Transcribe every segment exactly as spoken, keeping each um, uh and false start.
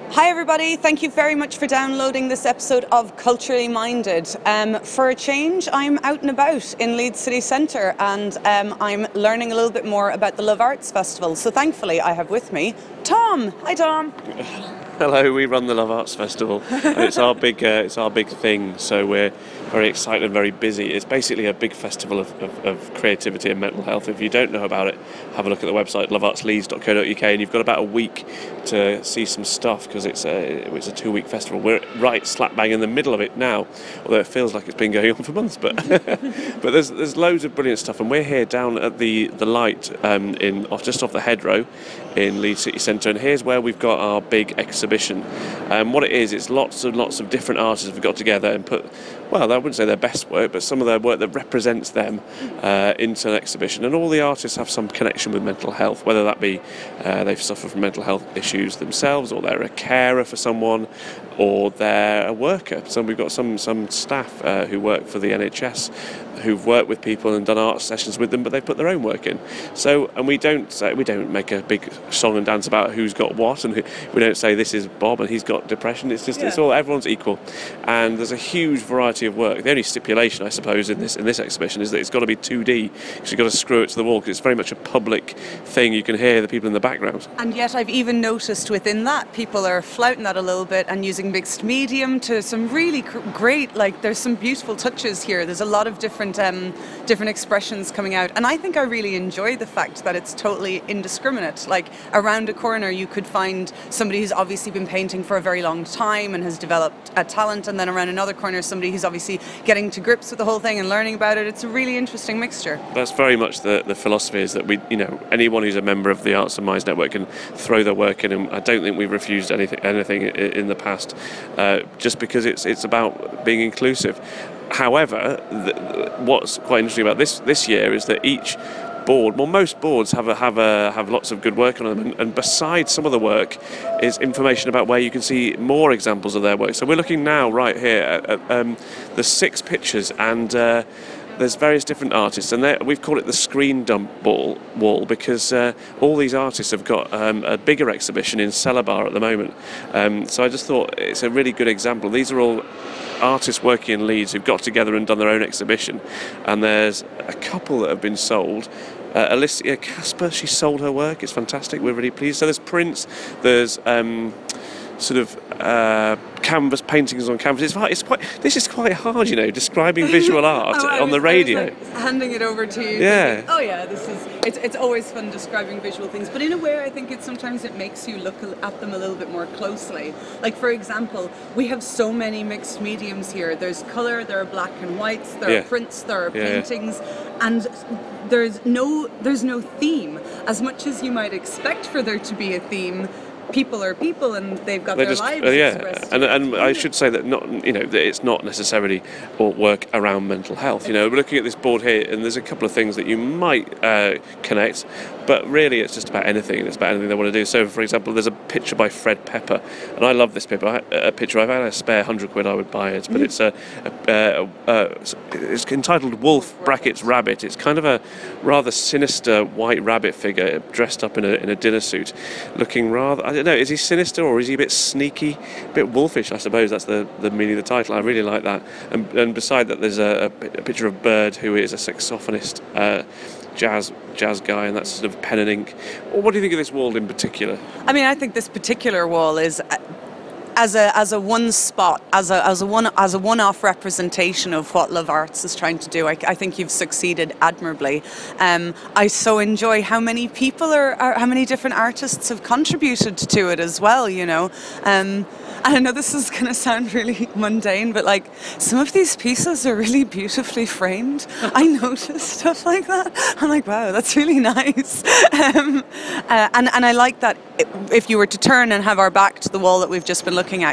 Hi everybody, thank you very much for downloading this episode of Culturally Minded. Um, for a change, I'm out and about in Leeds City Centre and um, I'm learning a little bit more about the Love Arts Festival. So thankfully I have with me Tom. Hi Tom. Hello, we run the Love Arts Festival and it's our big uh, it's our big thing, so we're very excited and very busy. It's basically a big festival of, of, of creativity and mental health. If you don't know about it, have a look at the website love arts leeds dot co dot uk, and you've got about a week to see some stuff because it's a it's a two-week festival. We're right slap bang in the middle of it now, although it feels like it's been going on for months. But but there's there's loads of brilliant stuff, and we're here down at the the Light um, in off just off the Hedgerow in Leeds City Centre, and here's where we've got our big exhibition. Um, what it is, it's lots and lots of different artists have got together and put, well, I wouldn't say their best work, but some of their work that represents them uh, into an exhibition. And all the artists have some connection with mental health, whether that be uh, they've suffered from mental health issues themselves, or they're a carer for someone, or they're a worker. So we've got some some staff uh, who work for the N H S who've worked with people and done art sessions with them, but they put their own work in. So, and we don't say, we don't make a big song and dance about who's got what, and who, we don't say this is Bob and he's got depression. It's just, yeah. It's all, everyone's equal, and there's a huge variety of work. The only stipulation, I suppose, in this in this exhibition is that it's got to be two D, because you've got to screw it to the wall, because it's very much a public thing. You can hear the people in the background. And yet I've even noticed within that people are flouting that a little bit and using mixed medium to some really cr- great, like there's some beautiful touches here. There's a lot of different um, different expressions coming out, and I think I really enjoy the fact that it's totally indiscriminate. Like around a corner you could find somebody who's obviously been painting for a very long time and has developed a talent, and then around another corner somebody who's obviously getting to grips with the whole thing and learning about it. It's a really interesting mixture. That's very much the, the philosophy, is that we, you know, anyone who's a member of the Arts and Minds Network can throw their work in, and I don't think we've refused anything anything in the past, uh, just because it's it's about being inclusive. However, the, what's quite interesting about this this year is that each board, well, most boards have a, have a, have lots of good work on them, and, and besides some of the work is information about where you can see more examples of their work. So we're looking now right here at, at um, the six pictures, and uh, there's various different artists, and we've called it the screen dump ball, wall because uh, all these artists have got um, a bigger exhibition in Cellar Bar at the moment. Um, so I just thought it's a really good example. These are all artists working in Leeds who've got together and done their own exhibition, and there's a couple that have been sold. Uh, Alicia Casper, she sold her work. It's fantastic. We're really pleased. So there's prints, there's um, sort of uh, canvas paintings on canvas. It's quite, it's quite. This is quite hard, you know, describing visual art oh, on the radio. Like handing it over to you. Yeah. Thinking, oh yeah, this is. It's it's always fun describing visual things, but in a way, I think it sometimes it makes you look at them a little bit more closely. Like for example, we have so many mixed mediums here. There's color, there are black and whites, there yeah. are prints, there are yeah. paintings, and there's no there's no theme. As much as you might expect for there to be a theme, people are people, and they've got They're their just, lives uh, yeah. expressed. And and I should say that not you know that it's not necessarily all work around mental health. You know, we're looking at this board here, and there's a couple of things that you might uh, connect, but really it's just about anything. It's about anything they want to do. So, for example, there's a picture by Fred Pepper, and I love this picture. I, a picture. I've had a spare hundred quid. I would buy it, but it's a, a, a, a it's entitled Wolf brackets Rabbit. It's kind of a rather sinister white rabbit figure dressed up in a in a dinner suit, looking rather. I don't know, is he sinister or is he a bit sneaky, a bit wolfish? I suppose that's the, the meaning of the title. I really like that. And, and beside that, there's a, a picture of Bird, who is a saxophonist, uh, jazz jazz guy, and that's sort of pen and ink. Well, what do you think of this wall in particular? I mean, I think this particular wall is. Uh, As a as a one spot, as a as a one as a one-off representation of what Love Arts is trying to do, I, I think you've succeeded admirably. Um, I so enjoy how many people are, are, how many different artists have contributed to it as well. You know, um, and I know this is going to sound really mundane, but like some of these pieces are really beautifully framed. I notice stuff like that. I'm like, wow, that's really nice. Um, uh, and and I like that if you were to turn and have our back to the wall that we've just been looking at, you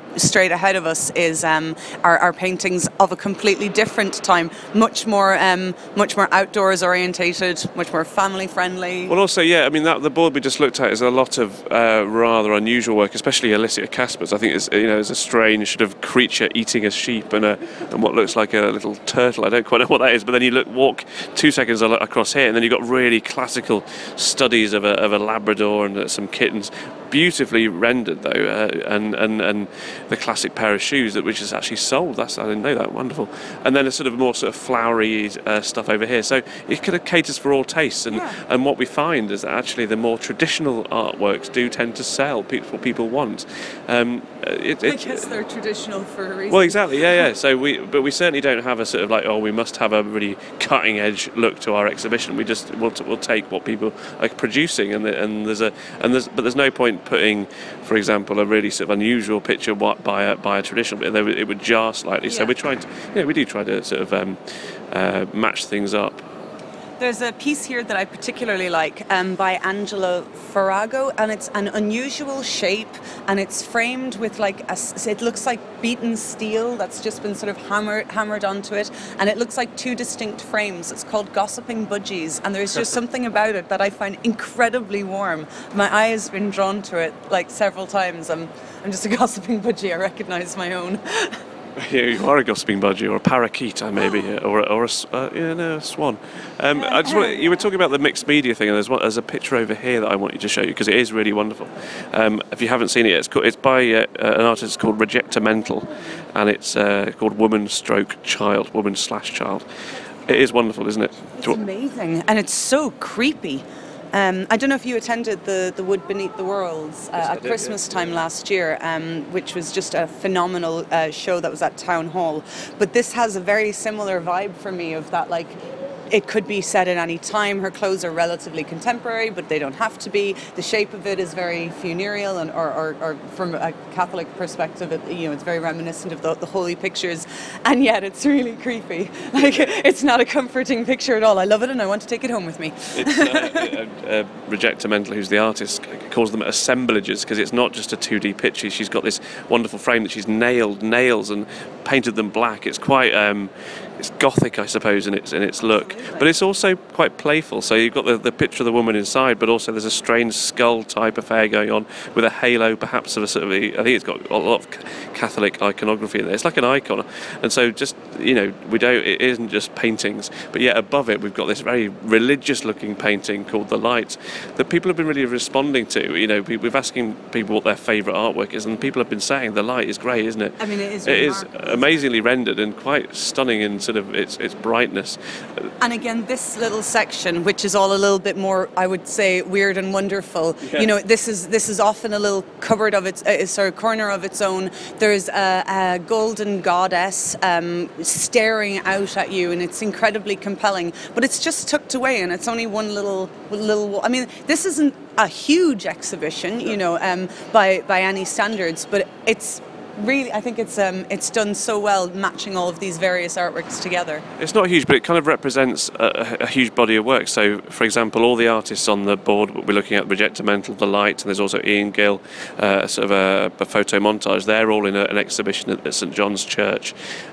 straight ahead of us is um, our, our paintings of a completely different time, much more um, much more outdoors orientated, much more family friendly. Well, also, yeah, I mean, that the board we just looked at is a lot of uh, rather unusual work, especially Alicia Casper's. I think it's, you know, it's a strange sort of creature eating a sheep and a and what looks like a little turtle. I don't quite know what that is, but then you look walk two seconds al- across here, and then you've got really classical studies of a of a Labrador and uh, some kittens. Beautifully rendered though, uh, and and and the classic pair of shoes that which is actually sold. That's I didn't know that. Wonderful. And then a sort of more sort of flowery uh, stuff over here. So it kind of caters for all tastes. And Yeah. and what we find is that actually the more traditional artworks do tend to sell. People what people want. Um, it, I it, guess they're traditional for a reason. well, exactly, yeah, yeah. So we, but we certainly don't have a sort of like, oh, we must have a really cutting edge look to our exhibition. We just we'll, we'll take what people are producing, and the, and there's a and there's but there's no point putting, for example, a really sort of unusual picture what by a by a traditional. It would, it would jar slightly. So Yeah. we're trying to, yeah, we do try to sort of um, uh, match things up. There's a piece here that I particularly like um, by Angela Farago, and it's an unusual shape, and it's framed with like a, s- it looks like beaten steel that's just been sort of hammered hammered onto it, and it looks like two distinct frames. It's called Gossiping Budgies, and there's just something about it that I find incredibly warm. My eye has been drawn to it like several times. I'm I'm just a gossiping budgie. I recognise my own. Yeah, you are a gossiping budgie or a parakeet, uh, maybe, uh, or a, or a, s- uh, yeah, no, a swan. Um, I just want, you were talking about the mixed media thing, and there's, one, there's a picture over here that I want you to show you because it is really wonderful. Um, if you haven't seen it yet, it's, called, it's by uh, an artist called Rejectamental, and it's uh, called Woman Stroke Child, Woman slash Child. It is wonderful, isn't it? It's Do you- amazing, and it's so creepy. Um, I don't know if you attended the, the Wood Beneath the Worlds uh, Yes, I at did, Christmas yeah. time last year, um, which was just a phenomenal uh, show that was at Town Hall. But this has a very similar vibe for me of that, like, it could be set at any time. Her clothes are relatively contemporary, but they don't have to be. The shape of it is very funereal, and or, or, or from a Catholic perspective, it, you know, it's very reminiscent of the, the holy pictures, and yet it's really creepy. Like, it's not a comforting picture at all. I love it, and I want to take it home with me. It's uh, uh, uh, Rejectamental, who's the artist, c- calls them assemblages because it's not just a two D picture. She's got this wonderful frame that she's nailed nails and painted them black. It's quite um, it's gothic, I suppose, in its in its look, but it's also quite playful. So you've got the, the picture of the woman inside, but also there's a strange skull type affair going on with a halo, perhaps of a sort of. A, I think it's got a lot of Catholic iconography in there. It's like an icon, and so just you know, we don't. It isn't just paintings, but yet above it we've got this very religious-looking painting called The Light that people have been really responding to. You know, we- we've asking people what their favourite artwork is, and people have been saying The Light is great, isn't it? I mean, it is It is remarkable. amazingly rendered and quite stunning in sort of its its brightness. And again, this little section, which is all a little bit more, I would say, weird and wonderful. Yeah. You know, this is this is often a little cupboard of its, uh, sorry, corner of its own. There's a, a golden goddess um, staring out at you, and it's incredibly compelling. But it's just tucked away, and it's only one little little. wa- I mean, this isn't a huge exhibition, you know, um, by by any standards, but it's. Really, I think it's um, it's done so well, matching all of these various artworks together. It's not huge, but it kind of represents a, a huge body of work. So, for example, all the artists on the board, we're looking at Rejectamental, The Light, and there's also Ian Gill, uh, sort of a, a photo montage. They're all in a, an exhibition at, at St John's Church,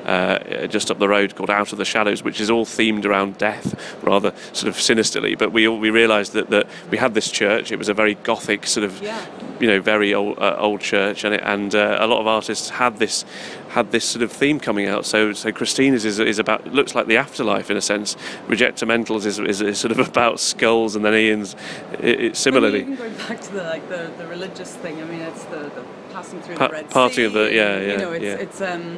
uh, just up the road, called Out of the Shadows, which is all themed around death, rather sort of sinisterly. But we all- we realised that, that we had this church. It was a very gothic sort of, Yeah. you know, very old uh, old church, and it, and uh, a lot of artists had this had this sort of theme coming out. So so Christina's is is about looks like the afterlife in a sense. Rejectamentals is, is, is sort of about skulls, and then Ian's it, it similarly. Even going back to the like the, the religious thing, I mean, it's the, the passing through Pa- the Red parting Sea. of the- yeah, and, yeah, You know, it's yeah. it's um.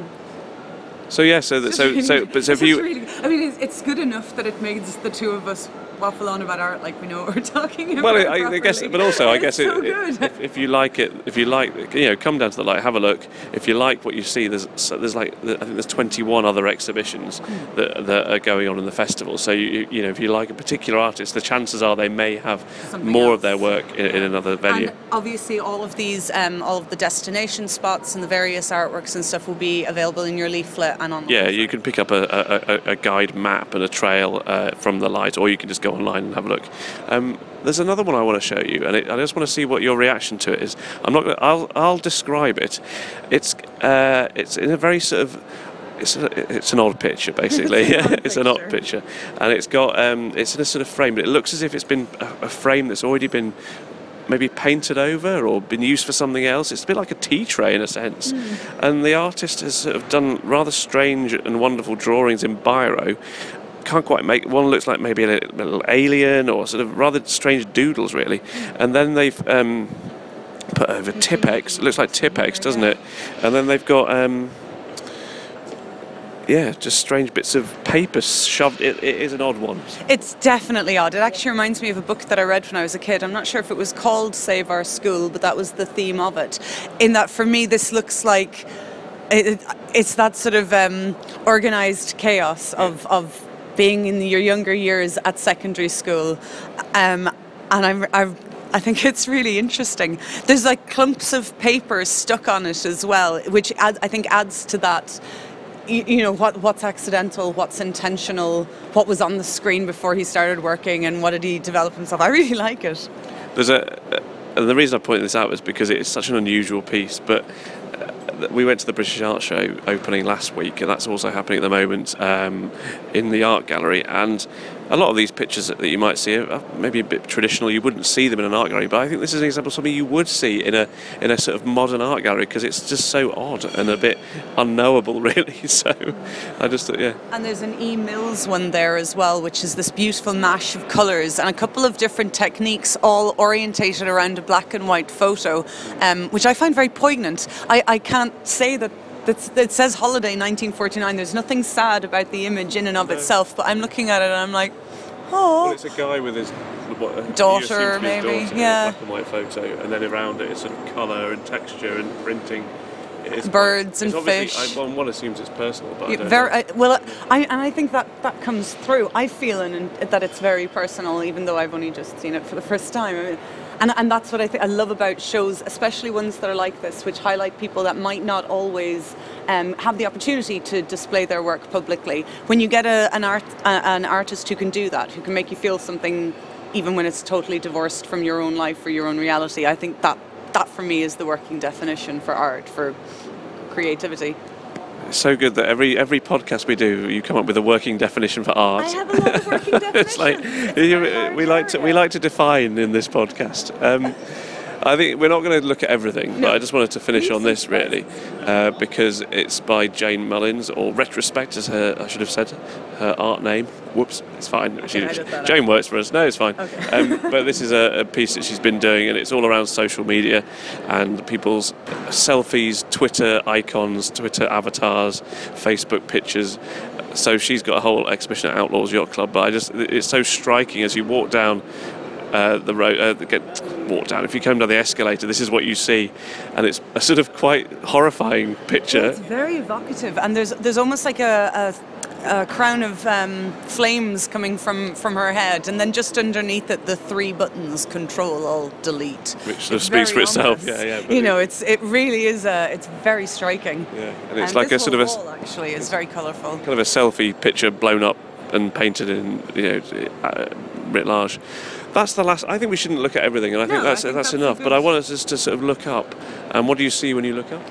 So yeah, so that, it's so really- so but so it's if just you. really, I mean, it's, it's good enough that it makes the two of us waffle on about art like we know what we're talking about. Well, I, I guess, properly. but also, I It's guess so it, good. if, if you like it, if you like, you know, come down to the light, have a look. If you like what you see, there's so there's like I think there's twenty-one other exhibitions that, that are going on in the festival. So you you know, if you like a particular artist, the chances are they may have Something more else. of their work in, in another venue. And obviously, all of these, um, all of the destination spots and the various artworks and stuff will be available in your leaflet and on. the Yeah, website. you can pick up a, a, a- a guide map and a trail uh, from the light, or you can just go go online and have a look. Um, there's another one I want to show you, and it, I just want to see what your reaction to it is. I'm not. Gonna, I'll I'll describe it. It's uh, it's in a very sort of. It's a, it's an odd picture, basically. It's, an odd, it's an odd picture, and it's got um, it's in a sort of frame, but it looks as if it's been a, a frame that's already been maybe painted over or been used for something else. It's a bit like a tea tray in a sense. Mm. And the artist has sort of done rather strange and wonderful drawings in biro. Can't quite make one. Looks like maybe a little, a little alien or sort of rather strange doodles, really. And then they've um, put over Tipp-Ex. It looks like Tipp-Ex, doesn't it? And then they've got. Um, Yeah, just strange bits of paper shoved. It, it is an odd one. It's definitely odd. It actually reminds me of a book that I read when I was a kid. I'm not sure if it was called Save Our School, but that was the theme of it. In that, for me, this looks like it, it's that sort of um, organised chaos of, of being in your younger years at secondary school. Um, and I'm, I've I think it's really interesting. There's like clumps of paper stuck on it as well, which add, I think adds to that. You know, what what's accidental, what's intentional, what was on the screen before he started working, and what did he develop himself. I really like it. There's a, and the reason I point this out is because it's such an unusual piece, but we went to the British Art Show opening last week, and that's also happening at the moment um, in the art gallery. And a lot of these pictures that you might see are maybe a bit traditional. You wouldn't see them in an art gallery, but I think this is an example of something you would see in a in a sort of modern art gallery because it's just so odd and a bit unknowable, really. So I just thought, yeah. And there's an E. Mills one there as well, which is this beautiful mash of colours and a couple of different techniques, all orientated around a black and white photo, um, which I find very poignant. I, I can't say that. That's, it says Holiday nineteen forty-nine. There's nothing sad about the image in and of no. itself, but I'm looking at it and I'm like, oh. Well, it's a guy with his what, daughter, maybe, his daughter, yeah. Black and white photo, and then around it, it's sort of colour and texture and printing. It is birds quite, and fish. I, one assumes it's personal, but yeah, I don't very, know. I, well, I and I think that that comes through. I feel in, in, that it's very personal, even though I've only just seen it for the first time. I mean, And, and that's what I think I love about shows, especially ones that are like this, which highlight people that might not always um, have the opportunity to display their work publicly. When you get a, an art uh, an artist who can do that, who can make you feel something, even when it's totally divorced from your own life or your own reality, I think that that for me is the working definition for art, for creativity. It's so good that every every podcast we do, you come up with a working definition for art. I have a lot of working definitions. It's like it's you, we like to we like to define in this podcast. Um, I think we're not going to look at everything, no. but I just wanted to finish on this really, uh, because it's by Jane Mullins, or Retrospect, as her I should have said her art name. Whoops, it's fine. Okay, she, Jane works for us. No, it's fine. Okay. Um, but this is a, a piece that she's been doing, and it's all around social media and people's selfies, Twitter icons, Twitter avatars, Facebook pictures. So she's got a whole exhibition at Outlaws Yacht Club. But I just, it's so striking as you walk down uh, the road, uh, get walk down. If you come down the escalator, this is what you see, and it's a sort of quite horrifying picture. Well, it's very evocative, and there's there's almost like a. a a crown of um, flames coming from, from her head, and then just underneath it, the three buttons: Control, Alt, Delete. Which sort of speaks for itself. Yeah, yeah. You know, it's it really is a it's very striking. Yeah, and it's and like this a sort of a wall actually is very colourful. Kind of a selfie picture blown up and painted in, you know, uh, writ large. That's the last. I think we shouldn't look at everything, and I think no, that's I think that's, that's enough. good. But I want us just to sort of look up. And what do you see when you look up?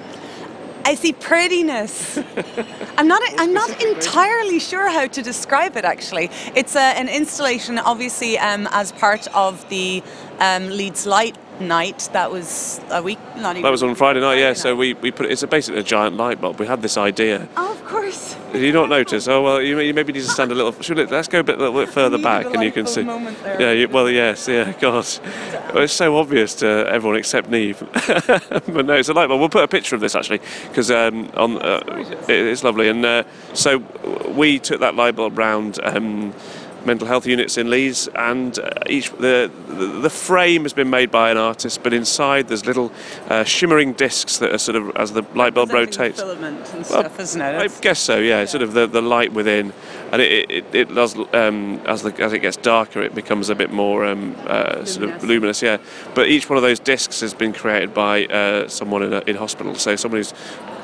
I see prettiness. I'm not. I'm not entirely sure how to describe it. Actually, it's a, an installation, obviously, um, as part of the um, Leeds Light Night. That was a week. Not even. That was on Friday night. Friday Yeah. night. So we, we put it, it's a, basically a giant light bulb. We had this idea. Oh, of course. Did you not notice? Oh well, you, you maybe need to stand a little. Should it, let's go a bit, little bit further back, and you can see. There. Yeah. You, well, yes. Yeah. God. Well, it's so obvious to everyone except Neve. But no, it's a light bulb. We'll put a picture of this actually, because um, on uh, it, it's lovely. And uh, so we took that light bulb round. Um, mental health units in Leeds, and uh, each the, the the frame has been made by an artist, but inside there's little uh, shimmering discs that are sort of, as the light bulb rotates. Filament and stuff, well, isn't it? It's, I guess so. Yeah, yeah. Sort of the, the light within, and it it, it does um, as the as it gets darker, it becomes a bit more um, uh, sort of luminous. Yeah, but each one of those discs has been created by uh, someone in a, in hospital. So someone who's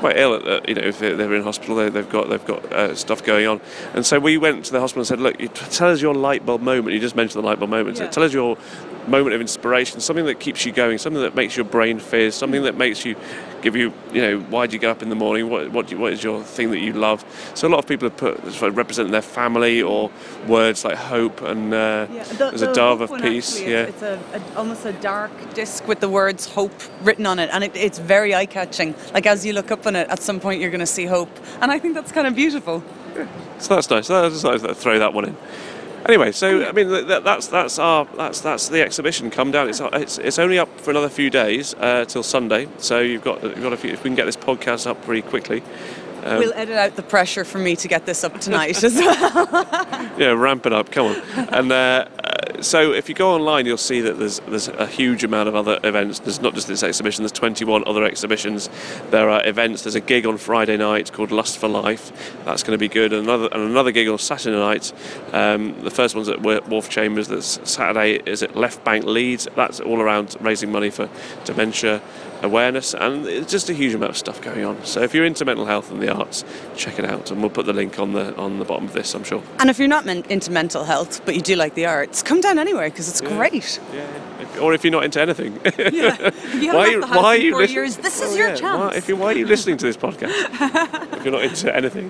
quite ill, at, uh, you know, if they're, they're in hospital, they, they've got they've got uh, stuff going on. And so we went to the hospital and said, look, you t- tell us your light bulb moment. You just mentioned the light bulb moment. Yeah. So tell us your moment of inspiration, something that keeps you going, something that makes your brain fizz, something that makes you give you, you know, why do you get up in the morning? What what, do you, what is your thing that you love? So a lot of people have put sort of representing their family or words like hope and uh, Yeah, the, there's the a dove hope of one peace. actually, Yeah, it's, it's a, a almost a dark disc with the words hope written on it, and it, it's very eye-catching. Like as you look up on it, at some point you're going to see hope, and I think that's kind of beautiful. so that's nice. That's nice to throw that one in. Anyway, so I mean that, that's that's our that's that's the exhibition. Come down. It's it's it's only up for another few days uh, till Sunday. So you've got you've got a few. If we can get this podcast up pretty quickly. Um, We'll edit out the pressure for me to get this up tonight as well. yeah, ramp it up. Come on. And uh, uh, so if you go online, you'll see that there's there's a huge amount of other events. There's not just this exhibition. There's twenty-one other exhibitions. There are events. There's a gig on Friday night called Lust for Life. That's going to be good. And another and another gig on Saturday night. Um, the first one's at Wharf Chambers. That's Saturday is at Left Bank Leeds. That's all around raising money for dementia awareness, and it's just a huge amount of stuff going on. So if you're into mental health and the arts, check it out, and we'll put the link on the on the bottom of this, I'm sure. And if you're not men- into mental health, but you do like the arts, come down anyway because it's Yeah. great. Yeah, if, or if you're not into anything. Yeah. If you haven't Why are left you- the house why are in you four listen- years, this is Oh, your yeah. chance. Why, if you, why are you listening to this podcast? If you're not into anything.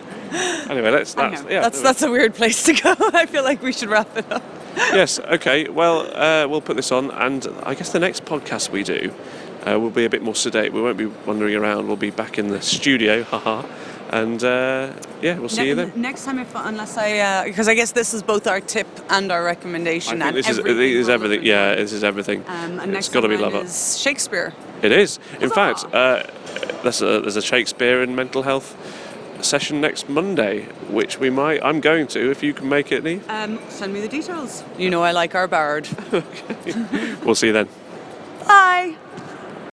Anyway, let's. I That's know. yeah. that's that's a weird place to go. I feel like we should wrap it up. Yes. Okay. Well, uh, we'll put this on, and I guess the next podcast we do uh, will be a bit more sedate. We won't be wandering around. We'll be back in the studio. Haha. And uh, yeah, we'll see Ne- you then. Next time, if unless I, because I guess this is both our tip and our recommendation. I think and this is everything this is we're everything. looking Yeah, for. this is everything. Um, and it's next got to be on love mine it. is Shakespeare. It is. In Huzzah! fact, uh, there's a there's a Shakespeare and mental health session next Monday, which we might. I'm going to. If you can make it, Neve. Um, send me the details. You know I like our bard. We'll see you then. Bye.